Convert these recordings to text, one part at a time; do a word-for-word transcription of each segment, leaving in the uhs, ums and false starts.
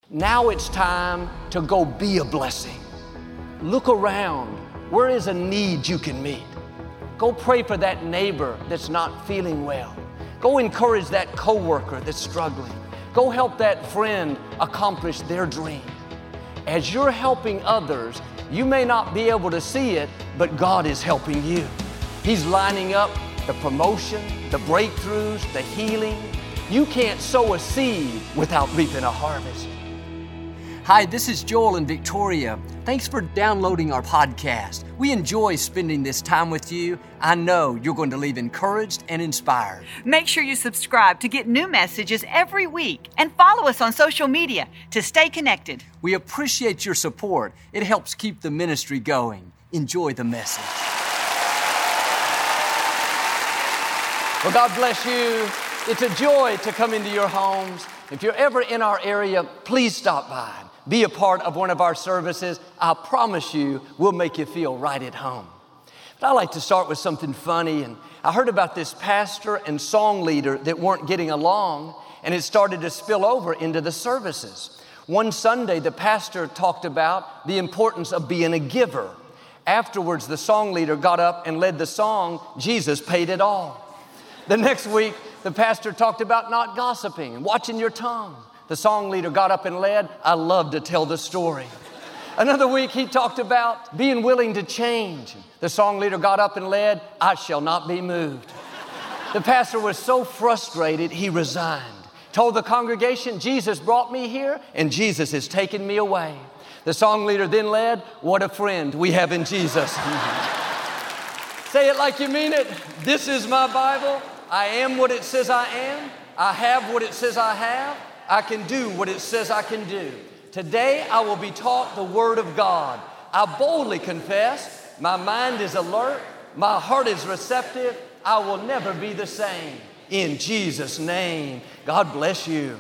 Now it's time to go be a blessing. Look around. Where is a need you can meet? Go pray for that neighbor that's not feeling well. Go encourage that coworker that's struggling. Go help that friend accomplish their dream. As you're helping others, you may not be able to see it, but God is helping you. He's lining up the promotion, the breakthroughs, the healing. You can't sow a seed without reaping a harvest. Hi, this is Joel and Victoria. Thanks for downloading our podcast. We enjoy spending this time with you. I know you're going to leave encouraged and inspired. Make sure you subscribe to get new messages every week and follow us on social media to stay connected. We appreciate your support. It helps keep the ministry going. Enjoy the message. Well, God bless you. It's a joy to come into your homes. If you're ever in our area, please stop by. Be a part of one of our services. I promise you, we'll make you feel right at home. But I like to start with something funny. And I heard about this pastor and song leader that weren't getting along, and it started to spill over into the services. One Sunday, the pastor talked about the importance of being a giver. Afterwards, the song leader got up and led the song, "Jesus Paid It All." The next week, the pastor talked about not gossiping and watching your tongue. The song leader got up and led, "I love to tell the story." Another week, he talked about being willing to change. The song leader got up and led, "I shall not be moved." The pastor was so frustrated, he resigned. Told the congregation, "Jesus brought me here, and Jesus has taken me away." The song leader then led, "What a friend we have in Jesus." Say it like you mean it. This is my Bible. I am what it says I am. I have what it says I have. I can do what it says I can do. Today I will be taught the Word of God. I boldly confess, my mind is alert, my heart is receptive. I will never be the same. In Jesus' name, God bless you.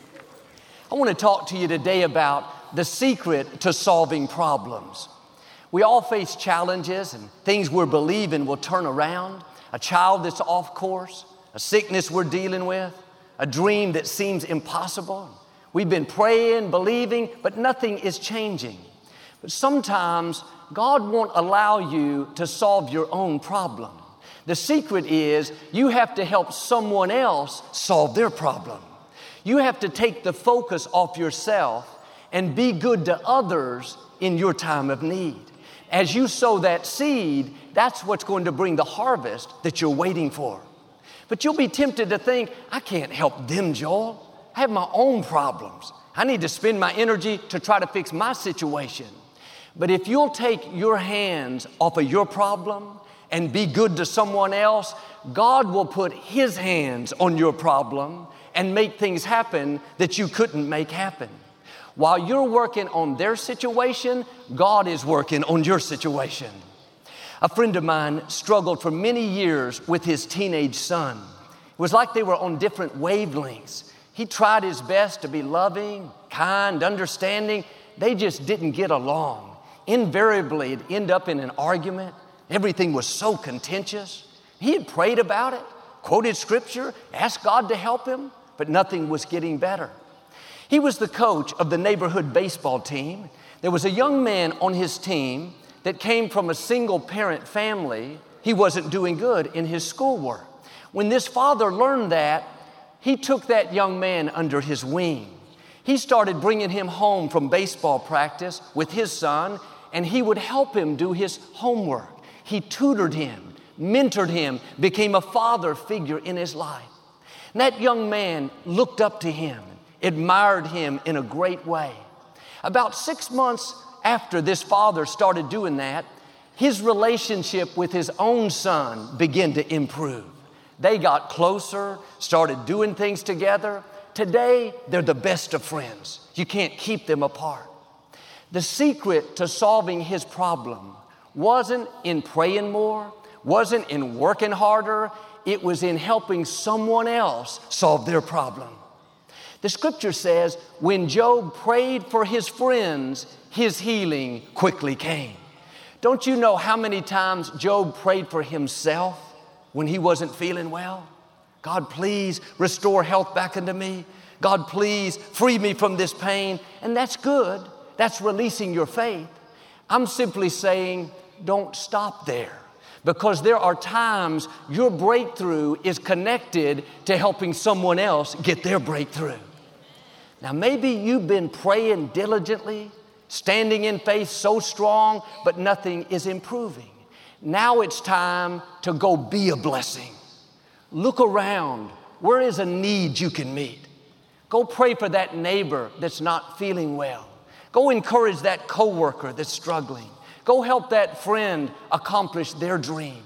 I want to talk to you today about the secret to solving problems. We all face challenges and things we're believing will turn around. A child that's off course, a sickness we're dealing with, a dream that seems impossible. We've been praying, believing, but nothing is changing. But sometimes God won't allow you to solve your own problem. The secret is you have to help someone else solve their problem. You have to take the focus off yourself and be good to others in your time of need. As you sow that seed, that's what's going to bring the harvest that you're waiting for. But you'll be tempted to think, I can't help them, Joel. I have my own problems. I need to spend my energy to try to fix my situation. But if you'll take your hands off of your problem and be good to someone else, God will put His hands on your problem and make things happen that you couldn't make happen. While you're working on their situation, God is working on your situation. A friend of mine struggled for many years with his teenage son. It was like they were on different wavelengths. He tried his best to be loving, kind, understanding. They just didn't get along. Invariably, it'd end up in an argument. Everything was so contentious. He had prayed about it, quoted scripture, asked God to help him, but nothing was getting better. He was the coach of the neighborhood baseball team. There was a young man on his team that came from a single parent family. He wasn't doing good in his schoolwork. When this father learned that, he took that young man under his wing. He started bringing him home from baseball practice with his son, and he would help him do his homework. He tutored him, mentored him, became a father figure in his life. And that young man looked up to him, admired him in a great way. About six months after this father started doing that, his relationship with his own son began to improve. They got closer, started doing things together. Today, they're the best of friends. You can't keep them apart. The secret to solving his problem wasn't in praying more, wasn't in working harder. It was in helping someone else solve their problem. The scripture says, when Job prayed for his friends, his healing quickly came. Don't you know how many times Job prayed for himself when he wasn't feeling well? God, please restore health back into me. God, please free me from this pain. And that's good. That's releasing your faith. I'm simply saying, don't stop there, because there are times your breakthrough is connected to helping someone else get their breakthrough. Now, maybe you've been praying diligently, standing in faith so strong, but nothing is improving. Now it's time to go be a blessing. Look around. Where is a need you can meet? Go pray for that neighbor that's not feeling well. Go encourage that coworker that's struggling. Go help that friend accomplish their dream.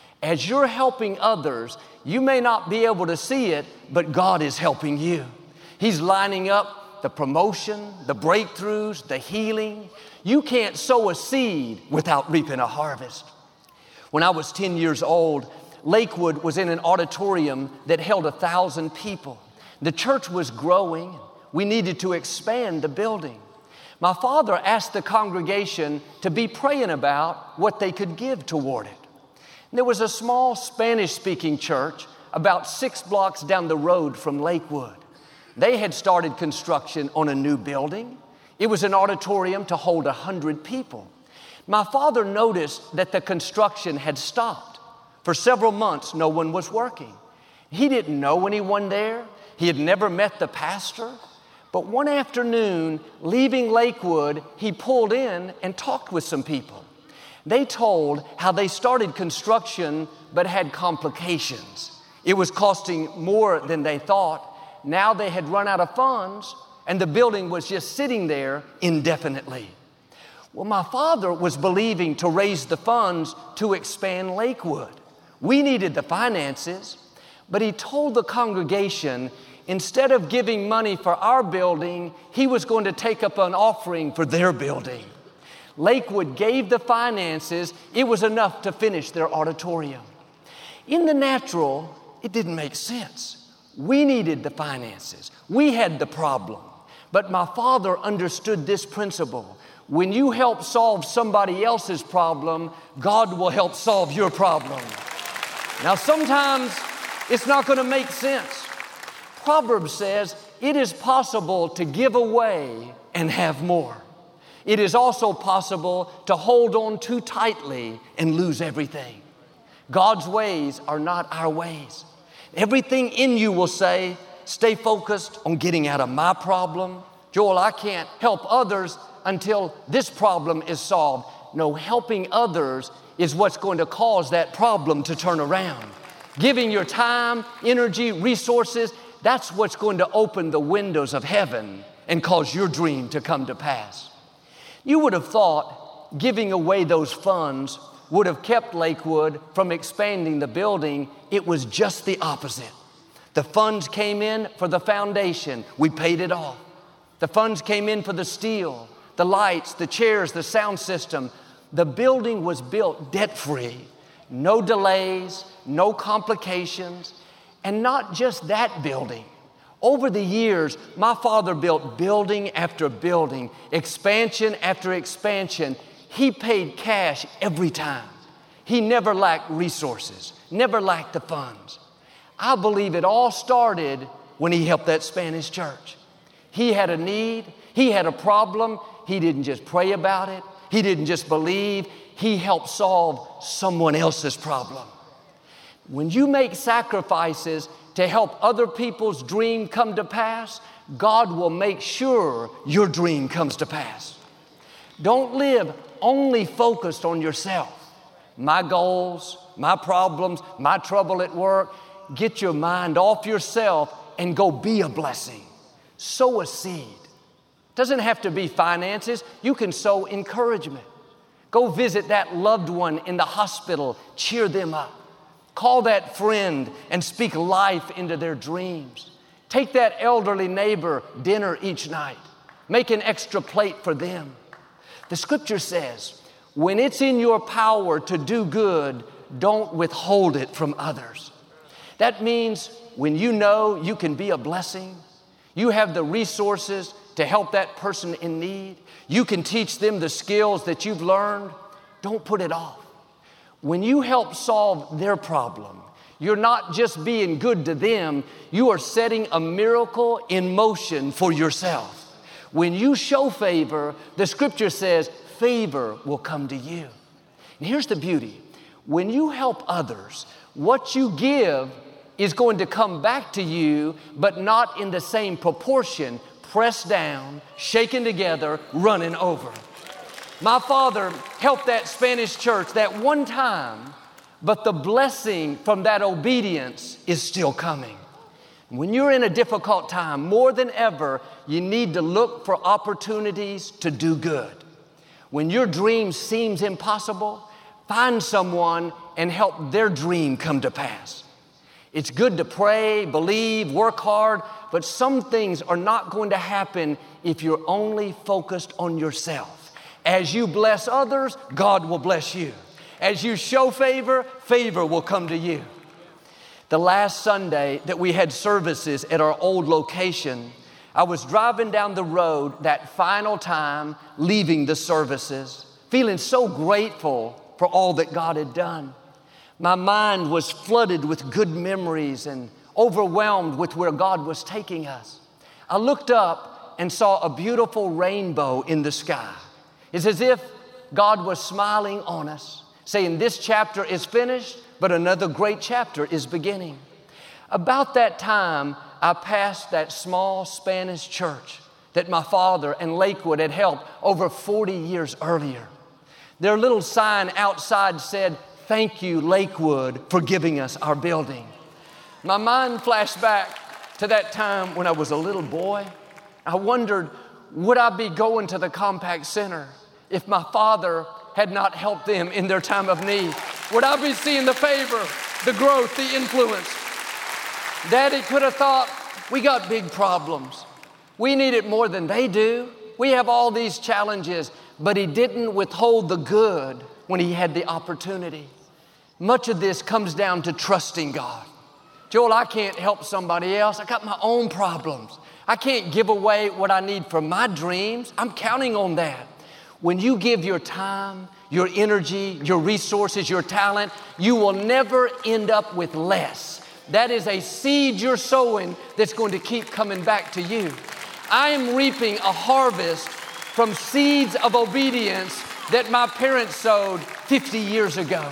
As you're helping others, you may not be able to see it, but God is helping you. He's lining up the promotion, the breakthroughs, the healing. You can't sow a seed without reaping a harvest. When I was ten years old, Lakewood was in an auditorium that held a thousand people. The church was growing. We needed to expand the building. My father asked the congregation to be praying about what they could give toward it. There was a small Spanish-speaking church about six blocks down the road from Lakewood. They had started construction on a new building. It was an auditorium to hold a hundred people. My father noticed that the construction had stopped. For several months, no one was working. He didn't know anyone there. He had never met the pastor. But one afternoon, leaving Lakewood, he pulled in and talked with some people. They told how they started construction but had complications. It was costing more than they thought. Now they had run out of funds, and the building was just sitting there indefinitely. Well, my father was believing to raise the funds to expand Lakewood. We needed the finances, but he told the congregation instead of giving money for our building, he was going to take up an offering for their building. Lakewood gave the finances. It was enough to finish their auditorium. In the natural, it didn't make sense. We needed the finances. We had the problem. But my father understood this principle. When you help solve somebody else's problem, God will help solve your problem. Now, sometimes it's not going to make sense. Proverbs says it is possible to give away and have more. It is also possible to hold on too tightly and lose everything. God's ways are not our ways. Everything in you will say, stay focused on getting out of my problem. Joel, I can't help others until this problem is solved. No, helping others is what's going to cause that problem to turn around. Giving your time, energy, resources, that's what's going to open the windows of heaven and cause your dream to come to pass. You would have thought giving away those funds would have kept Lakewood from expanding the building. It was just the opposite. The funds came in for the foundation. We paid it off. The funds came in for the steel, the lights, the chairs, the sound system. The building was built debt-free. No delays, no complications. And not just that building. Over the years, my father built building after building, expansion after expansion. He paid cash every time. He never lacked resources, never lacked the funds. I believe it all started when he helped that Spanish church. He had a need, he had a problem. He didn't just pray about it. He didn't just believe. He helped solve someone else's problem. When you make sacrifices to help other people's dream come to pass, God will make sure your dream comes to pass. Don't live only focused on yourself. My goals, my problems, my trouble at work. Get your mind off yourself and go be a blessing. Sow a seed. Doesn't have to be finances. You can sow encouragement. Go visit that loved one in the hospital. Cheer them up. Call that friend and speak life into their dreams. Take that elderly neighbor dinner each night. Make an extra plate for them. The scripture says, when it's in your power to do good, don't withhold it from others. That means when you know you can be a blessing, you have the resources to help that person in need, you can teach them the skills that you've learned, don't put it off. When you help solve their problem, You're not just being good to them, you are setting a miracle in motion for yourself. When you show favor, the scripture says favor will come to you. And here's the beauty. When you help others, what you give is going to come back to you, but not in the same proportion, pressed down, shaken together, running over. My father helped that Spanish church that one time, but the blessing from that obedience is still coming. When you're in a difficult time, more than ever, you need to look for opportunities to do good. When your dream seems impossible, find someone and help their dream come to pass. It's good to pray, believe, work hard, but some things are not going to happen if you're only focused on yourself. As you bless others, God will bless you. As you show favor, favor will come to you. The last Sunday that we had services at our old location, I was driving down the road that final time, leaving the services, feeling so grateful for all that God had done. My mind was flooded with good memories and overwhelmed with where God was taking us. I looked up and saw a beautiful rainbow in the sky. It's as if God was smiling on us, saying this chapter is finished, but another great chapter is beginning. About that time, I passed that small Spanish church that my father and Lakewood had helped over forty years earlier. Their little sign outside said, "Thank you, Lakewood, for giving us our building." My mind flashed back to that time when I was a little boy. I wondered, would I be going to the Compaq Center if my father had not helped them in their time of need? Would I be seeing the favor, the growth, the influence? Daddy could have thought, we got big problems. We need it more than they do. We have all these challenges, but he didn't withhold the good when he had the opportunity. Much of this comes down to trusting God. Joel, I can't help somebody else. I got my own problems. I can't give away what I need for my dreams. I'm counting on that. When you give your time, your energy, your resources, your talent, you will never end up with less. That is a seed you're sowing that's going to keep coming back to you. I am reaping a harvest from seeds of obedience that my parents sowed fifty years ago.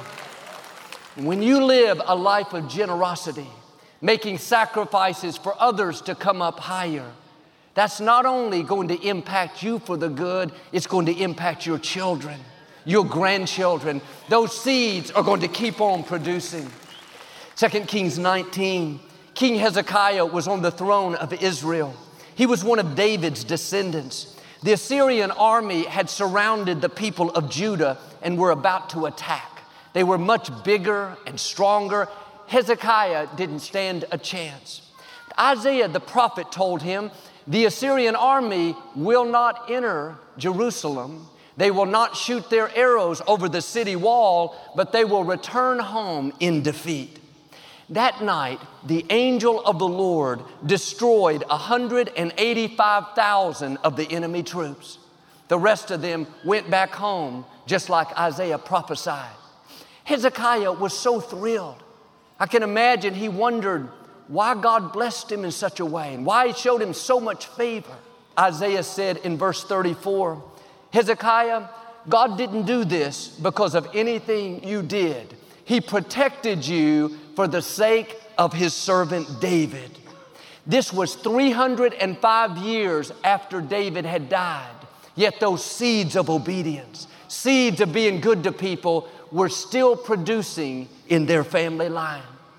When you live a life of generosity, making sacrifices for others to come up higher, that's not only going to impact you for the good, it's going to impact your children, your grandchildren. Those seeds are going to keep on producing. Second Kings nineteen, King Hezekiah was on the throne of Israel. He was one of David's descendants. The Assyrian army had surrounded the people of Judah and were about to attack. They were much bigger and stronger. Hezekiah didn't stand a chance. Isaiah the prophet told him, the Assyrian army will not enter Jerusalem. They will not shoot their arrows over the city wall, but they will return home in defeat. That night, the angel of the Lord destroyed one hundred eighty-five thousand of the enemy troops. The rest of them went back home, just like Isaiah prophesied. Hezekiah was so thrilled. I can imagine he wondered why God blessed him in such a way and why he showed him so much favor. Isaiah said in verse thirty-four, Hezekiah, God didn't do this because of anything you did. He protected you for the sake of his servant David. This was three hundred five years after David had died. Yet those seeds of obedience, seeds of being good to people, were still producing in their family line.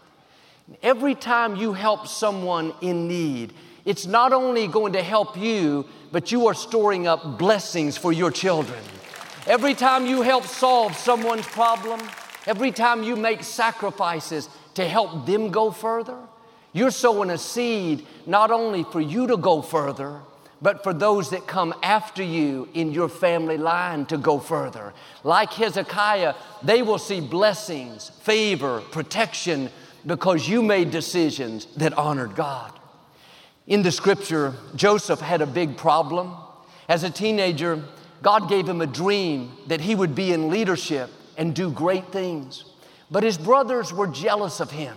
Every time you help someone in need, it's not only going to help you, but you are storing up blessings for your children. Every time you help solve someone's problem, every time you make sacrifices to help them go further, you're sowing a seed not only for you to go further, but for those that come after you in your family line to go further. Like Hezekiah, they will see blessings, favor, protection, because you made decisions that honored God. In the scripture, Joseph had a big problem. As a teenager, God gave him a dream that he would be in leadership and do great things. But his brothers were jealous of him.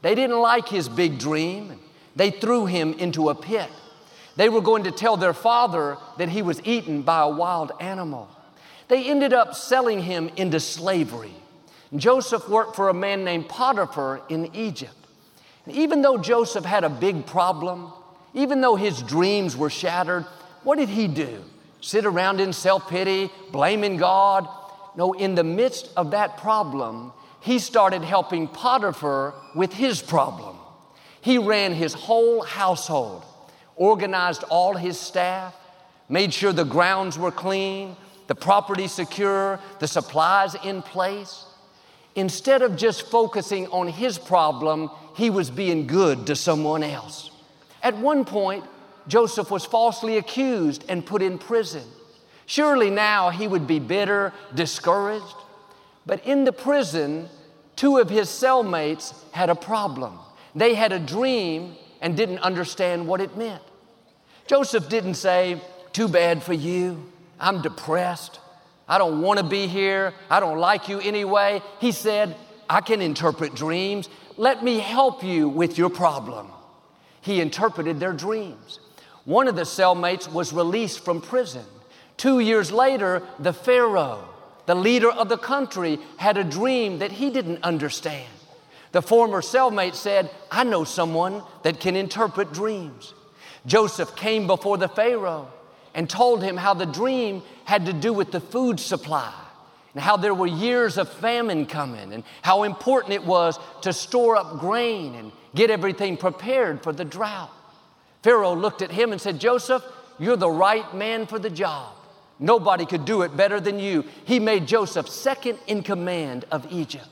They didn't like his big dream. They threw him into a pit. They were going to tell their father that he was eaten by a wild animal. They ended up selling him into slavery. Joseph worked for a man named Potiphar in Egypt. And even though Joseph had a big problem, even though his dreams were shattered, what did he do? Sit around in self-pity, blaming God? No, in the midst of that problem, he started helping Potiphar with his problem. He ran his whole household, organized all his staff, made sure the grounds were clean, the property secure, the supplies in place. Instead of just focusing on his problem, he was being good to someone else. At one point, Joseph was falsely accused and put in prison. Surely now he would be bitter, discouraged. But in the prison, two of his cellmates had a problem. They had a dream and didn't understand what it meant. Joseph didn't say, "Too bad for you. I'm depressed. I don't want to be here. I don't like you anyway." He said, "I can interpret dreams. Let me help you with your problem." He interpreted their dreams. One of the cellmates was released from prison. Two years later, the Pharaoh, the leader of the country, had a dream that he didn't understand. The former cellmate said, "I know someone that can interpret dreams." Joseph came before the Pharaoh and told him how the dream had to do with the food supply and how there were years of famine coming and how important it was to store up grain and get everything prepared for the drought. Pharaoh looked at him and said, "Joseph, you're the right man for the job. Nobody could do it better than you." He made Joseph second in command of Egypt.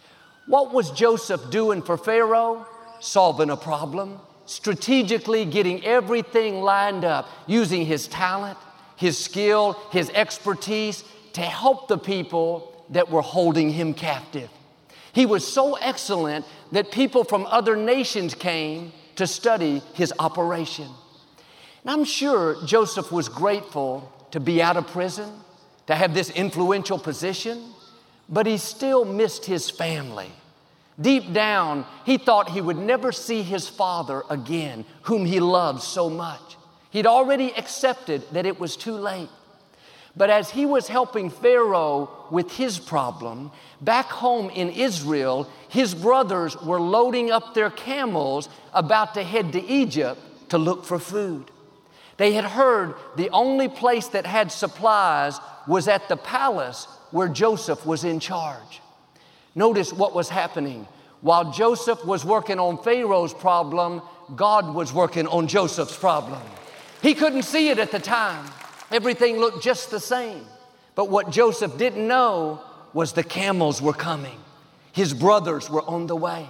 What was Joseph doing for Pharaoh? Solving a problem, strategically getting everything lined up, using his talent, his skill, his expertise to help the people that were holding him captive. He was so excellent that people from other nations came to study his operation. And I'm sure Joseph was grateful to be out of prison, to have this influential position, but he still missed his family. Deep down, he thought he would never see his father again, whom he loved so much. He'd already accepted that it was too late. But as he was helping Pharaoh with his problem, back home in Israel, his brothers were loading up their camels, about to head to Egypt to look for food. They had heard the only place that had supplies was at the palace where Joseph was in charge. Notice what was happening. While Joseph was working on Pharaoh's problem, God was working on Joseph's problem. He couldn't see it at the time. Everything looked just the same. But what Joseph didn't know was the camels were coming. His brothers were on the way.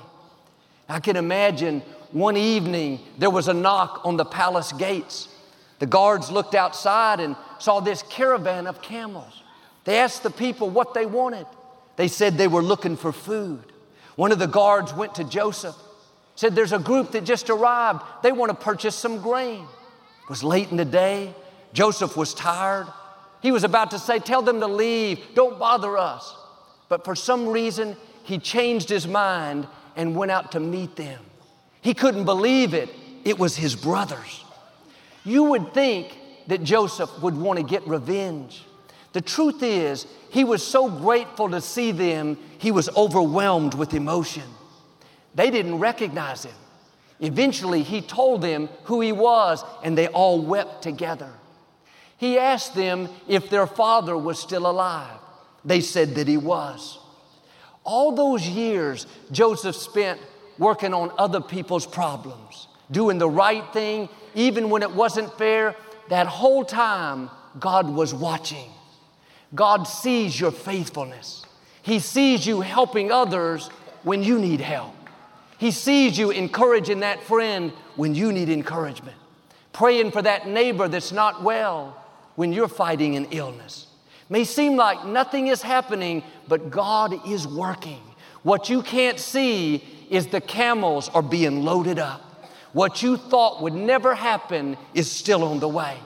I can imagine one evening there was a knock on the palace gates. The guards looked outside and saw this caravan of camels. They asked the people what they wanted. They said they were looking for food. One of the guards went to Joseph, said, "There's a group that just arrived. They want to purchase some grain." It was late in the day. Joseph was tired. He was about to say, "Tell them to leave. Don't bother us." But for some reason, he changed his mind and went out to meet them. He couldn't believe it. It was his brothers. You would think that Joseph would want to get revenge. The truth is, he was so grateful to see them, he was overwhelmed with emotion. They didn't recognize him. Eventually, he told them who he was, and they all wept together. He asked them if their father was still alive. They said that he was. All those years, Joseph spent working on other people's problems, doing the right thing, even when it wasn't fair. That whole time, God was watching. God sees your faithfulness. He sees you helping others when you need help. He sees you encouraging that friend when you need encouragement, praying for that neighbor that's not well when you're fighting an illness. May seem like nothing is happening, but God is working. What you can't see is the camels are being loaded up. What you thought would never happen is still on the way.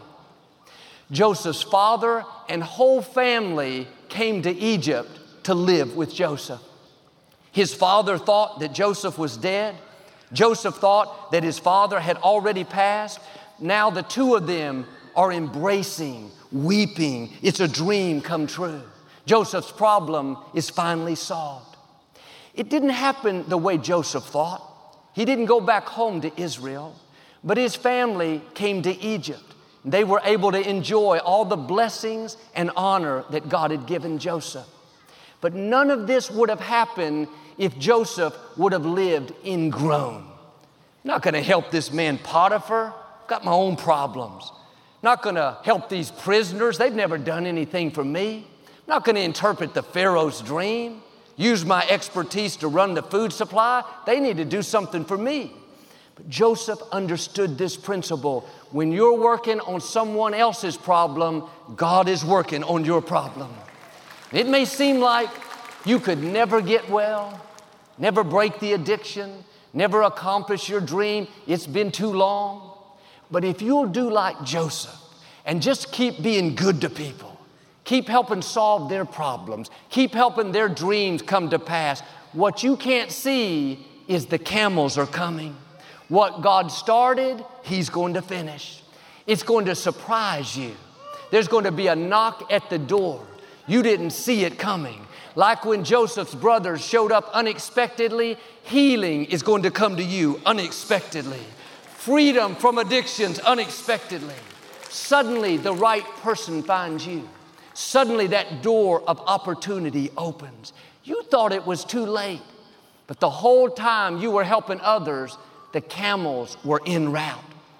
Joseph's father and whole family came to Egypt to live with Joseph. His father thought that Joseph was dead. Joseph thought that his father had already passed. Now the two of them are embracing, weeping. It's a dream come true. Joseph's problem is finally solved. It didn't happen the way Joseph thought. He didn't go back home to Israel, but his family came to Egypt. They were able to enjoy all the blessings and honor that God had given Joseph. But none of this would have happened if Joseph would have lived ingrown. Not going to help this man Potiphar. Got my own problems. Not going to help these prisoners. They've never done anything for me. Not going to interpret the Pharaoh's dream. Use my expertise to run the food supply. They need to do something for me. But Joseph understood this principle. When you're working on someone else's problem, God is working on your problem. It may seem like you could never get well, never break the addiction, never accomplish your dream. It's been too long. But if you'll do like Joseph and just keep being good to people, keep helping solve their problems, keep helping their dreams come to pass, what you can't see is the camels are coming. What God started, He's going to finish. It's going to surprise you. There's going to be a knock at the door. You didn't see it coming. Like when Joseph's brothers showed up unexpectedly, healing is going to come to you unexpectedly. Freedom from addictions unexpectedly. Suddenly the right person finds you. Suddenly that door of opportunity opens. You thought it was too late, but the whole time you were helping others, the camels were en route.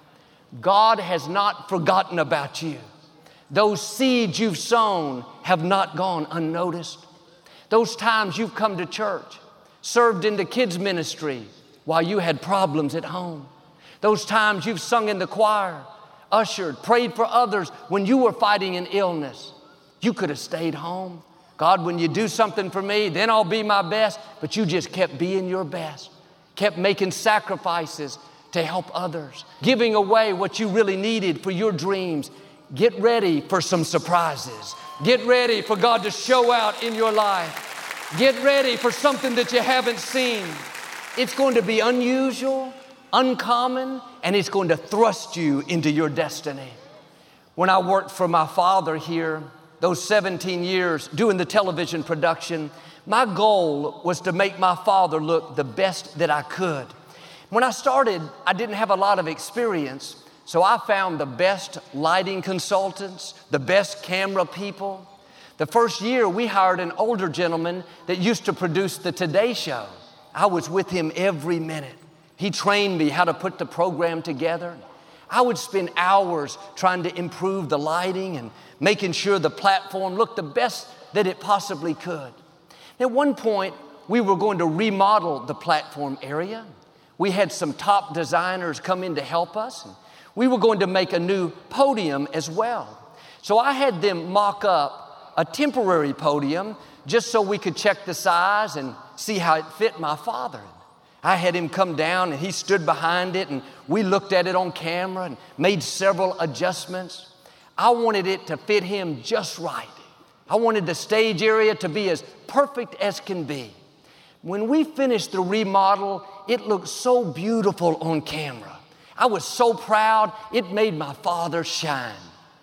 God has not forgotten about you. Those seeds you've sown have not gone unnoticed. Those times you've come to church, served in the kids' ministry while you had problems at home. Those times you've sung in the choir, ushered, prayed for others when you were fighting an illness. You could have stayed home. God, when you do something for me, then I'll be my best. But you just kept being your best, kept making sacrifices to help others, giving away what you really needed for your dreams. Get ready for some surprises. Get ready for God to show out in your life. Get ready for something that you haven't seen. It's going to be unusual, uncommon, and it's going to thrust you into your destiny. When I worked for my father here, those seventeen years doing the television production, my goal was to make my father look the best that I could. When I started, I didn't have a lot of experience, so I found the best lighting consultants, the best camera people. The first year, we hired an older gentleman that used to produce the Today Show. I was with him every minute. He trained me how to put the program together. I would spend hours trying to improve the lighting and making sure the platform looked the best that it possibly could. At one point, we were going to remodel the platform area. We had some top designers come in to help us. And we were going to make a new podium as well. So I had them mock up a temporary podium just so we could check the size and see how it fit my father. I had him come down and he stood behind it and we looked at it on camera and made several adjustments. I wanted it to fit him just right. I wanted the stage area to be as perfect as can be. When we finished the remodel, it looked so beautiful on camera. I was so proud, it made my father shine.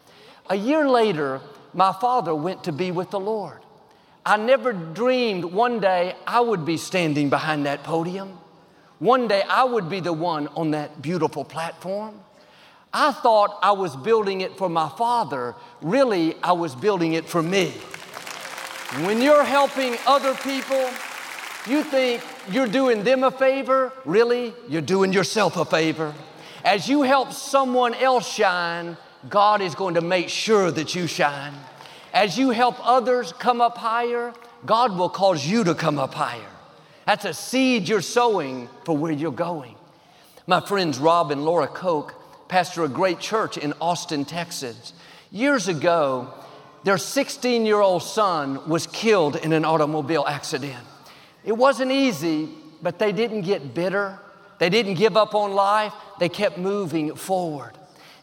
A year later, my father went to be with the Lord. I never dreamed one day I would be standing behind that podium. One day I would be the one on that beautiful platform. I thought I was building it for my father. Really, I was building it for me. When you're helping other people, you think you're doing them a favor. Really, you're doing yourself a favor. As you help someone else shine, God is going to make sure that you shine. As you help others come up higher, God will cause you to come up higher. That's a seed you're sowing for where you're going. My friends Rob and Laura Koch pastor a great church in Austin, Texas. Years ago, their sixteen-year-old son was killed in an automobile accident. It wasn't easy, but they didn't get bitter. They didn't give up on life. They kept moving forward.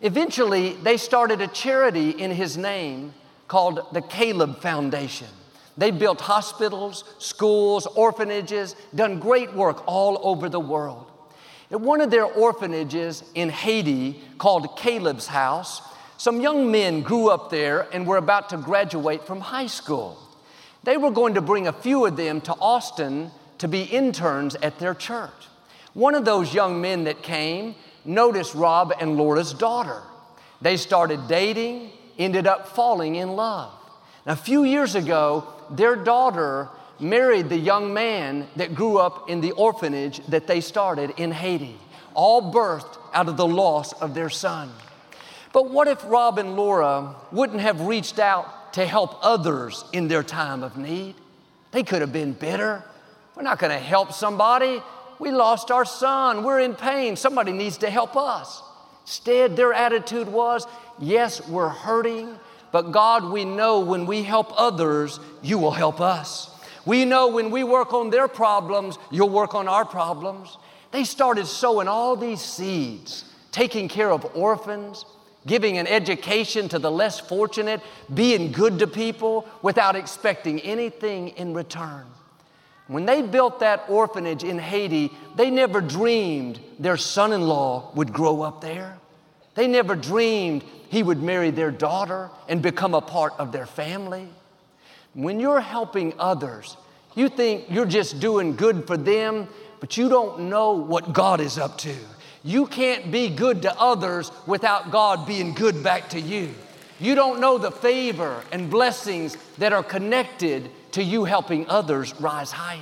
Eventually, they started a charity in his name called the Caleb Foundation. They built hospitals, schools, orphanages, done great work all over the world. At one of their orphanages in Haiti, called Caleb's House, some young men grew up there and were about to graduate from high school. They were going to bring a few of them to Austin to be interns at their church. One of those young men that came noticed Rob and Laura's daughter. They started dating, ended up falling in love. Now, a few years ago, their daughter married the young man that grew up in the orphanage that they started in Haiti, all birthed out of the loss of their son. But what if Rob and Laura wouldn't have reached out to help others in their time of need? They could have been bitter. We're not going to help somebody. We lost our son. We're in pain. Somebody needs to help us. Instead, their attitude was, yes, we're hurting, but God, we know when we help others, you will help us. We know when we work on their problems, you'll work on our problems. They started sowing all these seeds, taking care of orphans, giving an education to the less fortunate, being good to people without expecting anything in return. When they built that orphanage in Haiti, they never dreamed their son-in-law would grow up there. They never dreamed he would marry their daughter and become a part of their family. When you're helping others, you think you're just doing good for them, but you don't know what God is up to. You can't be good to others without God being good back to you. You don't know the favor and blessings that are connected to you helping others rise higher.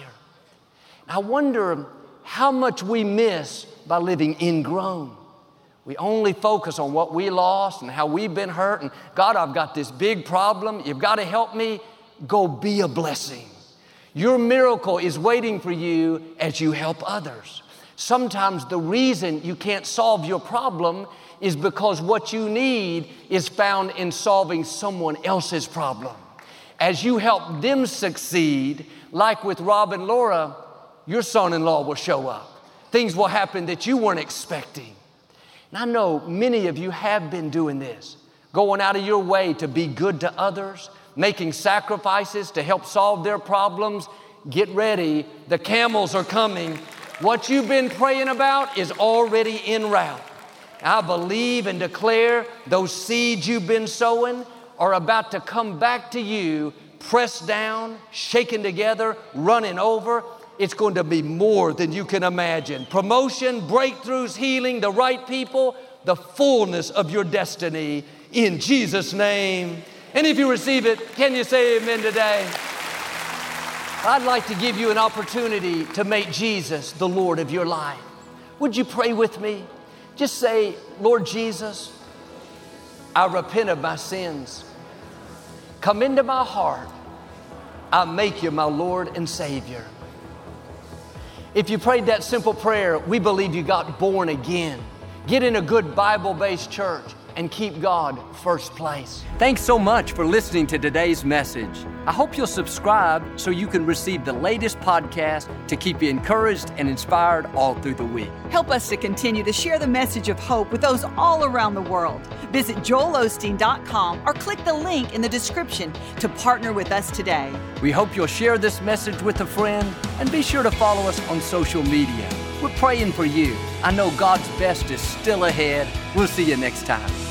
I wonder how much we miss by living ingrown. We only focus on what we lost and how we've been hurt. And God, I've got this big problem. You've got to help me. Go be a blessing. Your miracle is waiting for you as you help others. Sometimes the reason you can't solve your problem is because what you need is found in solving someone else's problem. As you help them succeed, like with Rob and Laura, your son-in-law will show up. Things will happen that you weren't expecting. And I know many of you have been doing this, going out of your way to be good to others, making sacrifices to help solve their problems. Get ready, the camels are coming. What you've been praying about is already en route. I believe and declare those seeds you've been sowing are about to come back to you, pressed down, shaken together, running over. It's going to be more than you can imagine. Promotion, breakthroughs, healing, the right people, the fullness of your destiny in Jesus' name. And if you receive it, can you say amen today? I'd like to give you an opportunity to make Jesus the Lord of your life. Would you pray with me? Just say, Lord Jesus, I repent of my sins. Come into my heart. I make you my Lord and Savior. If you prayed that simple prayer, we believe you got born again. Get in a good Bible-based church and keep God first place. Thanks so much for listening to today's message. I hope you'll subscribe so you can receive the latest podcast to keep you encouraged and inspired all through the week. Help us to continue to share the message of hope with those all around the world. Visit joel osteen dot com or click the link in the description to partner with us today. We hope you'll share this message with a friend and be sure to follow us on social media. We're praying for you. I know God's best is still ahead. We'll see you next time.